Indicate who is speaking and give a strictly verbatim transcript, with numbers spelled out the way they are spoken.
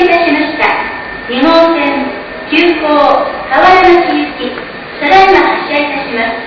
Speaker 1: いたしましたに号線急行河原町行き、ただいま発車いたします。